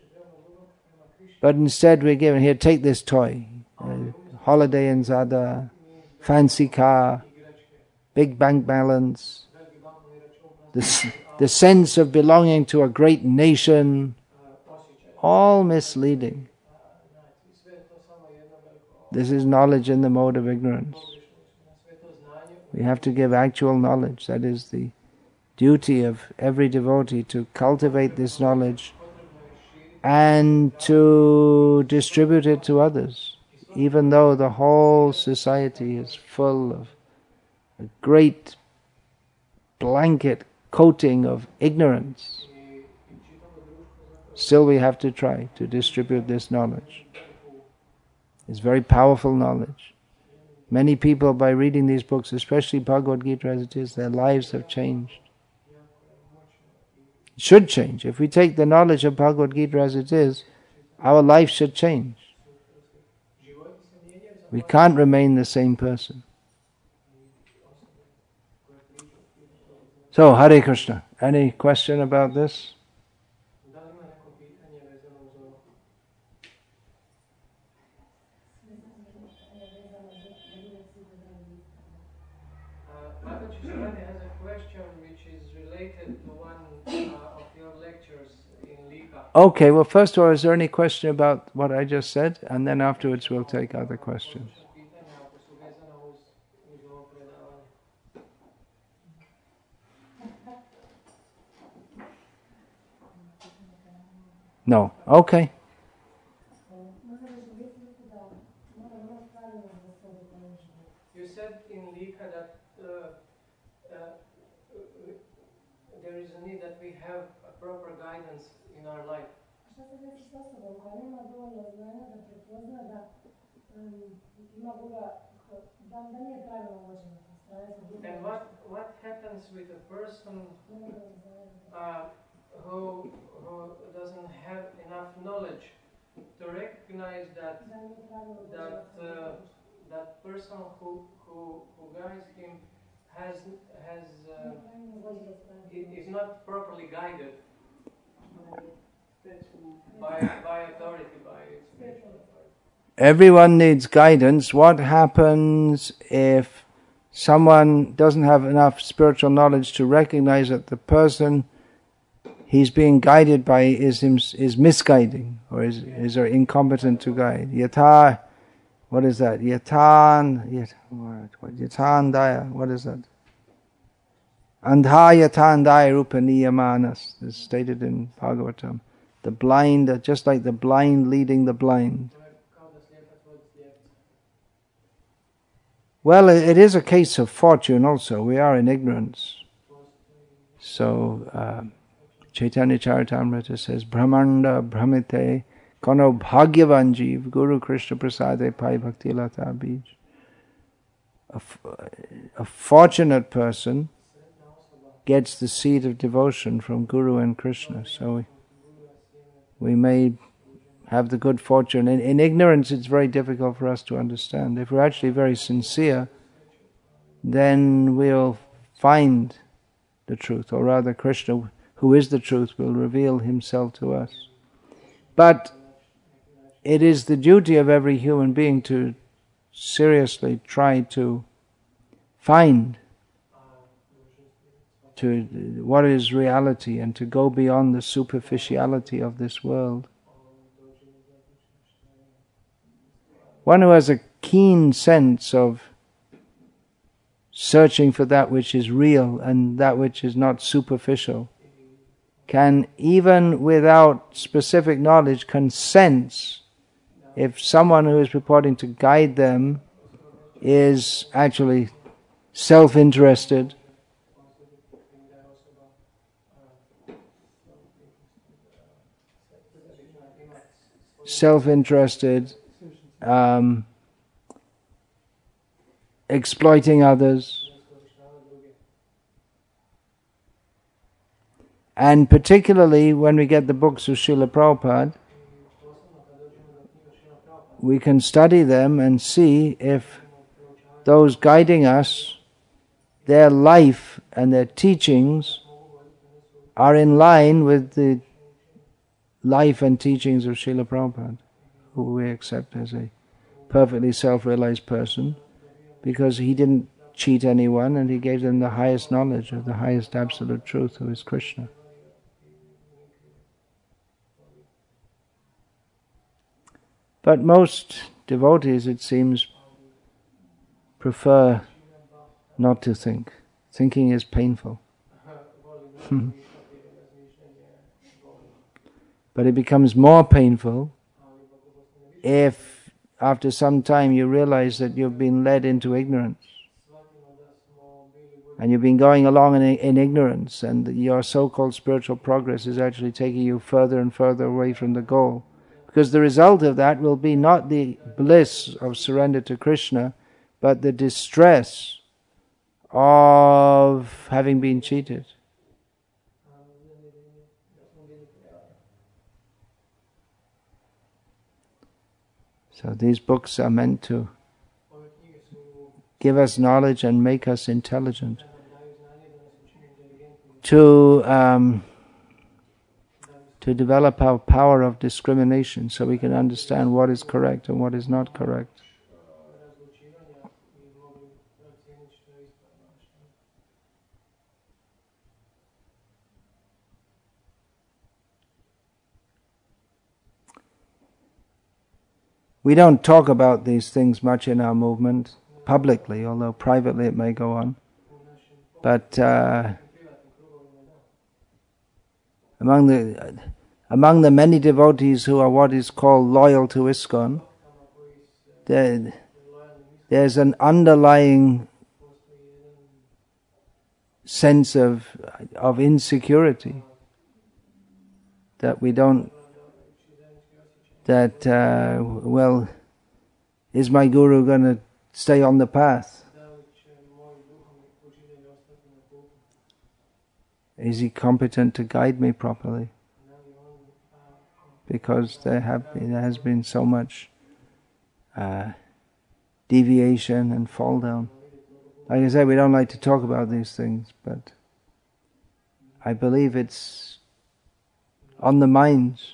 But instead we're given, here, take this toy. Holiday in Zada, fancy car, big bank balance, the sense of belonging to a great nation, all misleading. This is knowledge in the mode of ignorance. We have to give actual knowledge. That is the duty of every devotee, to cultivate this knowledge and to distribute it to others, even though the whole society is full of a great blanket coating of ignorance. Still we have to try to distribute this knowledge. It's very powerful knowledge. Many people, by reading these books, especially Bhagavad Gita as it is, their lives have changed. It should change. If we take the knowledge of Bhagavad Gita as it is, our life should change. We can't remain the same person. So, Hare Krishna. Any question about this? Shirani has a question which is related to one of your lectures in Lika. Okay, well first of all, is there any question about what I just said? And then afterwards we'll take other questions. No. Okay. You said in Lika that there is a need that we have a proper guidance in our life. And what happens with a person who doesn't have enough knowledge to recognize that that person who guides him is not properly guided by authority, by spiritual authority? Everyone needs guidance. What happens if someone doesn't have enough spiritual knowledge to recognize that the person he's being guided by is misguiding, or is incompetent to guide? Yatha, what is that? Yatandaya, what is that? Andha yatandaya rupaniyamanas. This is stated in Bhagavatam. The blind, just like the blind leading the blind. Well, it is a case of fortune also. We are in ignorance. So, Chaitanya Charitamrita says, Brahmanda Brahmite Kono Bhagyavan Jeev Guru Krishna Prasade Pai Bhakti Lata Bij. A fortunate person gets the seed of devotion from Guru and Krishna. So we may have the good fortune. In ignorance it's very difficult for us to understand. If we're actually very sincere, then we'll find the truth, or rather Krishna, who is the truth, will reveal himself to us. But it is the duty of every human being to seriously try to find what is reality and to go beyond the superficiality of this world. One who has a keen sense of searching for that which is real and that which is not superficial can, even without specific knowledge, can sense if someone who is purporting to guide them is actually self-interested, exploiting others, and particularly when we get the books of Srila Prabhupada, we can study them and see if those guiding us, their life and their teachings are in line with the life and teachings of Srila Prabhupada. who we accept as a perfectly self-realized person, because he didn't cheat anyone and he gave them the highest knowledge of the highest absolute truth, who is Krishna. But most devotees, it seems, prefer not to think. Thinking is painful. But it becomes more painful if after some time you realize that you've been led into ignorance. And you've been going along in ignorance, and your so-called spiritual progress is actually taking you further and further away from the goal. Because the result of that will be not the bliss of surrender to Krishna, but the distress of having been cheated. So these books are meant to give us knowledge and make us intelligent. To develop our power of discrimination, so we can understand what is correct and what is not correct. We don't talk about these things much in our movement, publicly, although privately it may go on. But among the many devotees who are what is called loyal to ISKCON, there's an underlying sense of insecurity that we don't. That well, is my guru going to stay on the path? Is he competent to guide me properly? Because there has been so much deviation and fall down. Like I said, we don't like to talk about these things, but I believe it's on the minds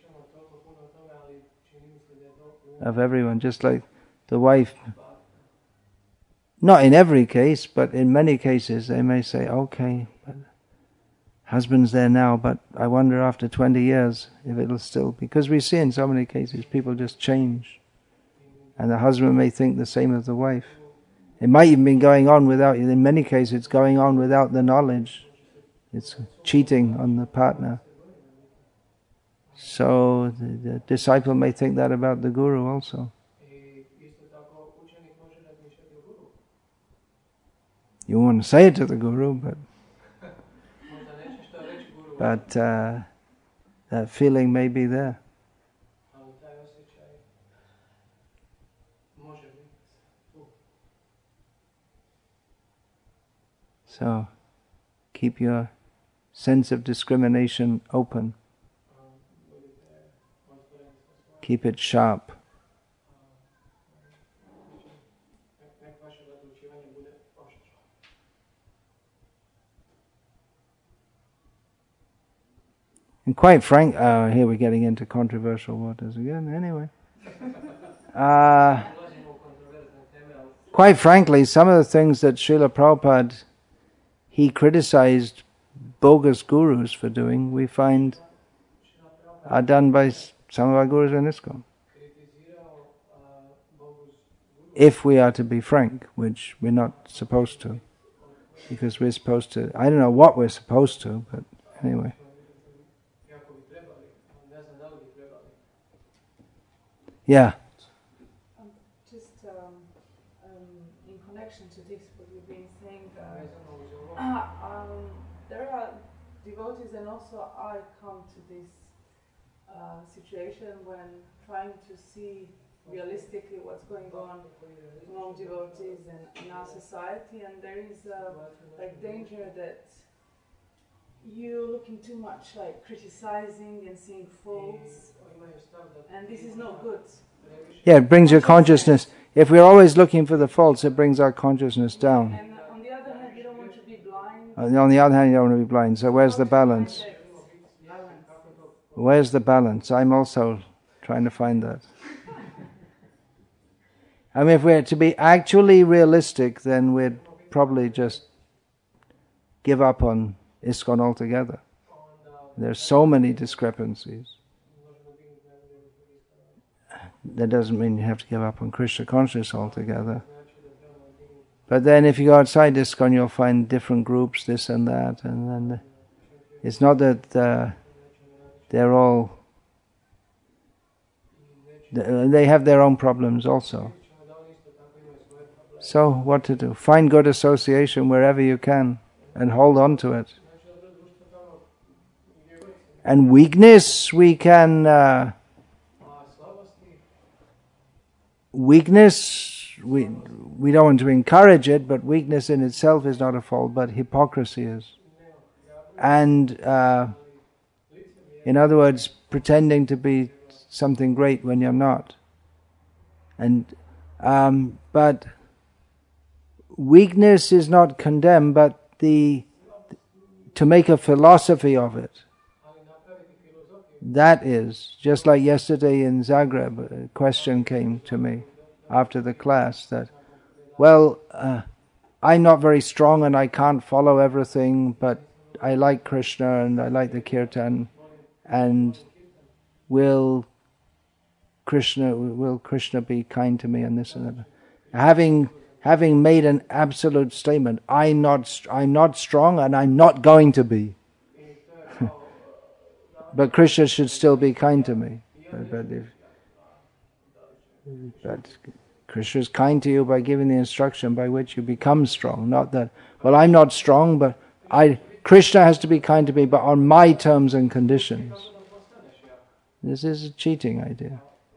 of everyone, just like the wife. Not in every case, but in many cases they may say, okay, but husband's there now, but I wonder after 20 years if it'll still, because we see in so many cases people just change, and the husband may think the same of the wife. It might even be going on without, in many cases it's going on without the knowledge. It's cheating on the partner. So the disciple may think that about the guru also. You want to say it to the guru, but that feeling may be there. So keep your sense of discrimination open. Keep it sharp. And quite frank, here we're getting into controversial waters again, anyway. Quite frankly, some of the things that Srila Prabhupada, he criticized bogus gurus for doing, we find are done by some of our gurus in ISKCON. If we are to be frank, which we're not supposed to, because we're supposed to, I don't know what we're supposed to, but anyway. Yeah. Just in connection to this, what you've been saying, there are devotees, and also I come to this situation when trying to see realistically what's going on among devotees and in our society, and there is like danger that you're looking too much like criticizing and seeing faults, and this is not good. Yeah, it brings your consciousness. If we're always looking for the faults, it brings our consciousness down. And on the other hand, you don't want to be blind. On the other hand, you don't want to be blind. So where's the balance? Where's the balance? I'm also trying to find that. I mean, if we're to be actually realistic, then we'd probably just give up on ISKCON altogether. There's so many discrepancies. That doesn't mean you have to give up on Krishna consciousness altogether. But then if you go outside ISKCON, you'll find different groups, this and that, and then it's not that they're all... They have their own problems also. So, what to do? Find good association wherever you can and hold on to it. And weakness, we can... weakness, we don't want to encourage it, but weakness in itself is not a fault, but hypocrisy is. And, in other words, pretending to be something great when you're not. And, but weakness is not condemned, but to make a philosophy of it. That is, just like yesterday in Zagreb, a question came to me after the class that, well, I'm not very strong and I can't follow everything, but I like Krishna and I like the kirtan, and will Krishna be kind to me and this and that. Having made an absolute statement, I'm not strong and I'm not going to be. But Krishna should still be kind to me. But Krishna is kind to you by giving the instruction by which you become strong. Not that, well, I'm not strong, but Krishna has to be kind to me, but on my terms and conditions. This is a cheating idea.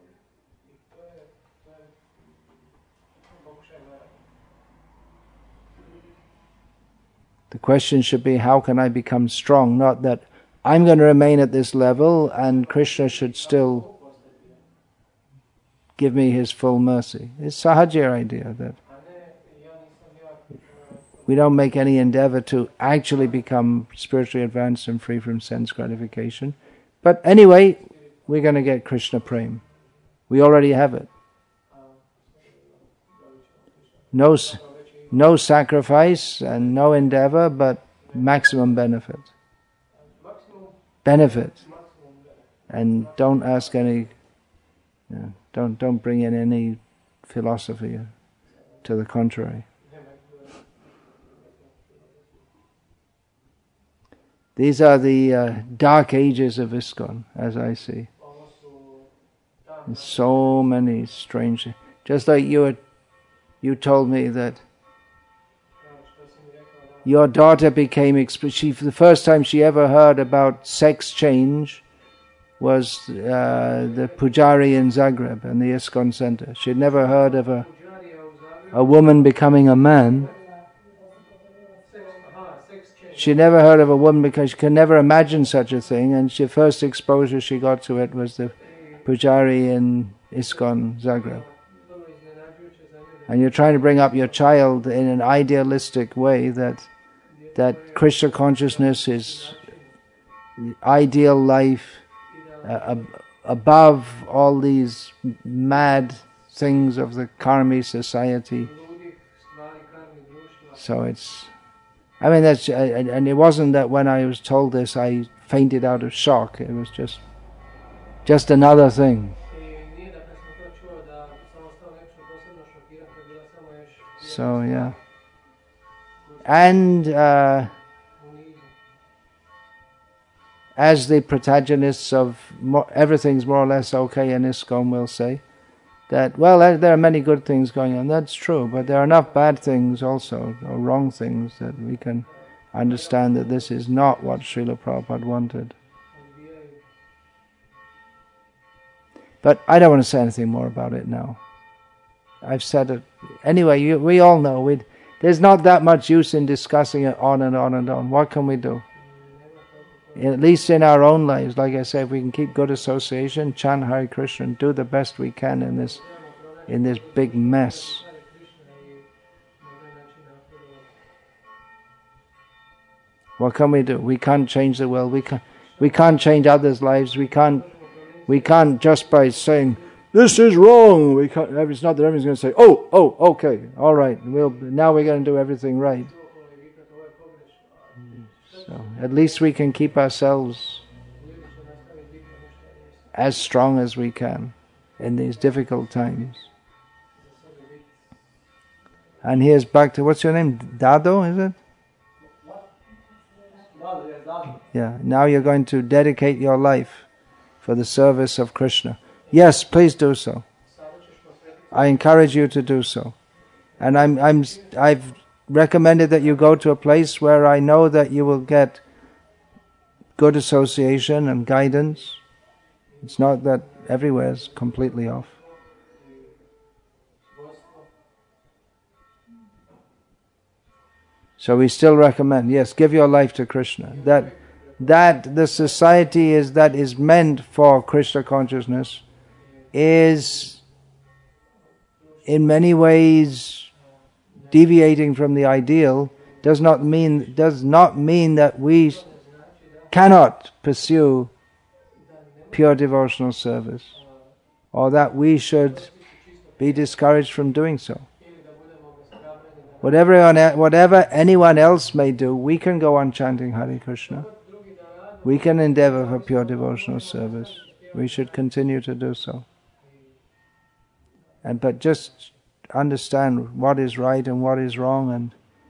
The question should be, how can I become strong? Not that I'm going to remain at this level and Krishna should still give me his full mercy. It's Sahaja idea that we don't make any endeavor to actually become spiritually advanced and free from sense gratification. But anyway, we're going to get Krishna Prem. We already have it. No sacrifice and no endeavor, but maximum benefit. And don't ask any, don't bring in any philosophy to the contrary. These are the dark ages of ISKCON, as I see. There's so many strange... Just like you told me that your daughter became... the first time she ever heard about sex change was the Pujari in Zagreb and the ISKCON center. She'd never heard of a woman becoming a man. She never heard of a woman because she could never imagine such a thing, and the first exposure she got to it was the Pujari in ISKCON Zagreb. And you're trying to bring up your child in an idealistic way that Krishna consciousness is ideal life, above all these mad things of the karmi society. So it's... I mean, that's... and it wasn't that when I was told this I fainted out of shock. It was just another thing. So, yeah. And as the protagonists of everything's more or less okay in ISKCON will say, that, well, there are many good things going on. That's true, but there are enough bad things also, or wrong things, that we can understand that this is not what Srila Prabhupada wanted. But I don't want to say anything more about it now. I've said it. Anyway, we all know. There's not that much use in discussing it on and on and on. What can we do? At least in our own lives, like I said, if we can keep good association, chant Hare Krishna, and do the best we can in this big mess. What can we do? We can't change the world. We can't change others' lives. We can't We can't just by saying, this is wrong, we can't, it's not that everyone's going to say, okay, all right, now we're going to do everything right. So at least we can keep ourselves as strong as we can in these difficult times. And here's back to, what's your name? Dado, is it? Yeah, now you're going to dedicate your life for the service of Krishna. Yes, please do so. I encourage you to do so. And I've recommended that you go to a place where I know that you will get good association and guidance. It's not that everywhere is completely off. So we still recommend, yes, give your life to Krishna. That the society that is meant for Krishna consciousness is in many ways deviating from the ideal. Does not mean that we cannot pursue pure devotional service, or that we should be discouraged from doing so. Whatever anyone else may do, we can go on chanting Hare Krishna. We can endeavor for pure devotional service. We should continue to do so. But just understand what is right and what is wrong, and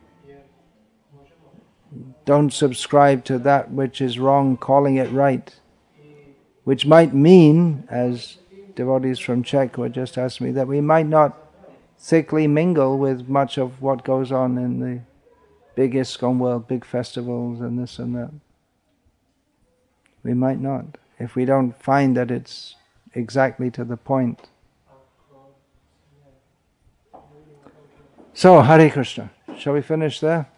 don't subscribe to that which is wrong, calling it right. Which might mean, as devotees from Czech were just asking me, that we might not thickly mingle with much of what goes on in the big ISKCON world, big festivals and this and that. We might not, if we don't find that it's exactly to the point. So, Hare Krishna. Shall we finish there?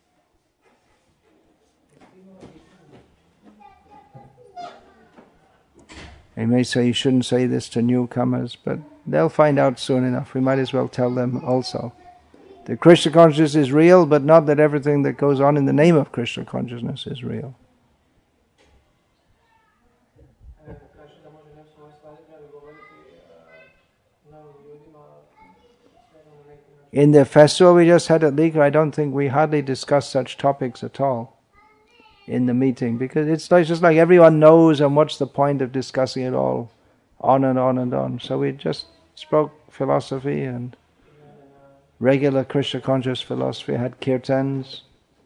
You may say you shouldn't say this to newcomers, but they'll find out soon enough. We might as well tell them also. The Krishna consciousness is real, but not that everything that goes on in the name of Krishna consciousness is real. In the festival we just had at Ligar, I don't think we hardly discussed such topics at all in the meeting, because it's just like everyone knows, and what's the point of discussing it all on and on and on. So we just spoke philosophy and regular Krishna conscious philosophy, had kirtans.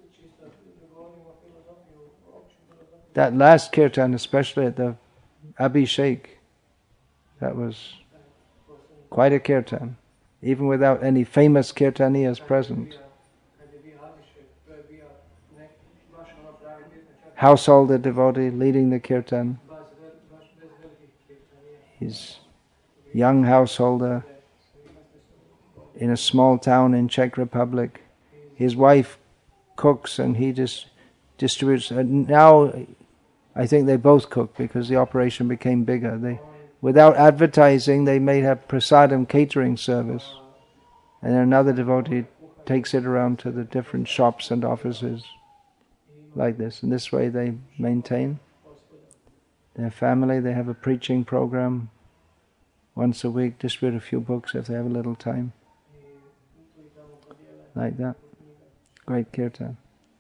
That last kirtan, especially at the Abhishek, that was quite a kirtan, even without any famous kirtaniyas present. Householder devotee leading the kirtan. He's young householder in a small town in Czech Republic. His wife cooks and he just distributes. Now I think they both cook because the operation became bigger. Without advertising, they may have prasadam catering service, and another devotee takes it around to the different shops and offices like this. And this way they maintain their family. They have a preaching program once a week, distribute a few books if they have a little time. Like that. Great kirtan.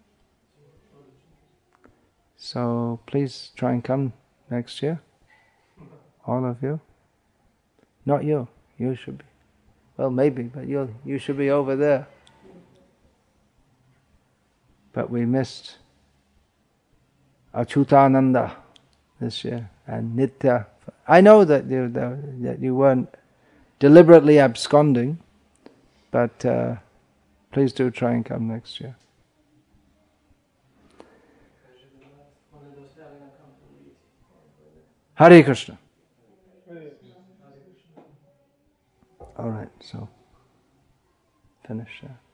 So please try and come next year. All of you. Not you. You should be. Well, maybe, but you should be over there. But we missed Achyutananda this year and Nitya. I know that you weren't deliberately absconding, but please do try and come next year. Hare Krishna. All right, so finish there.